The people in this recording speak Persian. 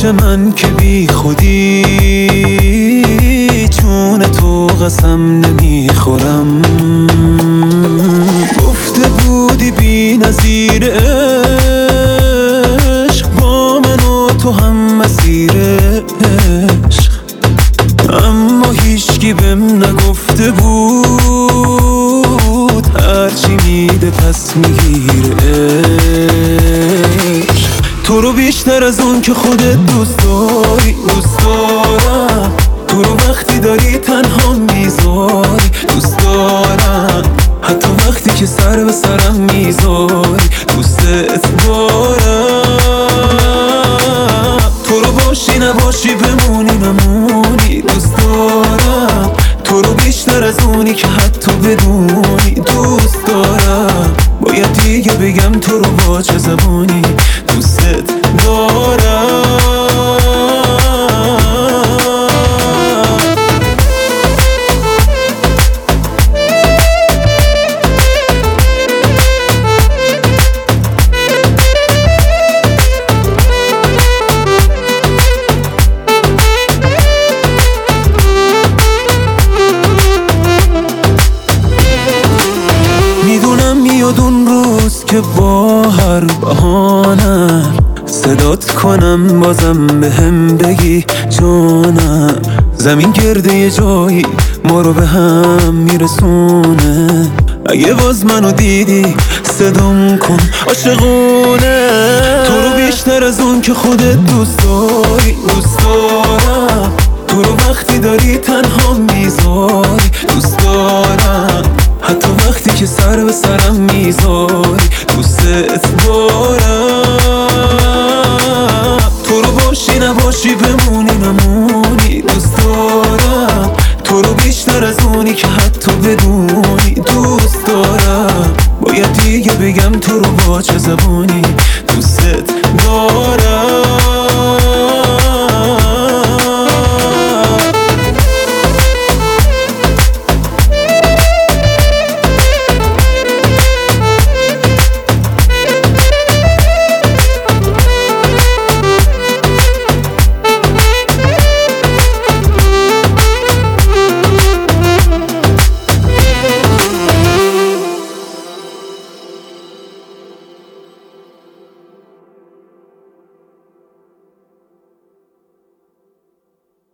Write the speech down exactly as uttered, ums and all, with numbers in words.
پیش من که بی خودی، چون تو قسم نمیخورم. گفته بودی بی نظیر عشق، با من و تو هم مسیر عشق، اما هیچکی بهم نگفته بود هرچی میده پس میگیره عشق. تو رو بیشتر از اون که خودت دوست داری دوست دارم، تو رو وقتی داری تنها میذاری دوست دارم، حتی وقتی که سر به سرم میذاری دوستت دارم. تو رو باشی نباشی بمونی نمونی دوست دارم، تو رو بیشتر از اونی که حتی بدونی دوست دارم. باید دیگه بگم تو رو با چه زبانی دوستت دارم. میدونم میاد اون روز که با هر بهانه صدات کنم بازم بهم بگی جانم. زمین گرده یه جایی ما رو به هم میرسونه، اگه باز منو دیدی صدام کن عاشقونه. تو رو بیشتر از اون که خودت دوست داری دوست دارم، تو رو وقتی داری تنها میذاری دوست دارم، حتی وقتی که سر به سرم میذاری دوستت دارم. تو رو باشی نباشی بمونی نمونی دوست دارم، تو رو بیشتر از اونی که حتی بدونی دوست دارم. باید دیگه بگم تو رو با چه زبانی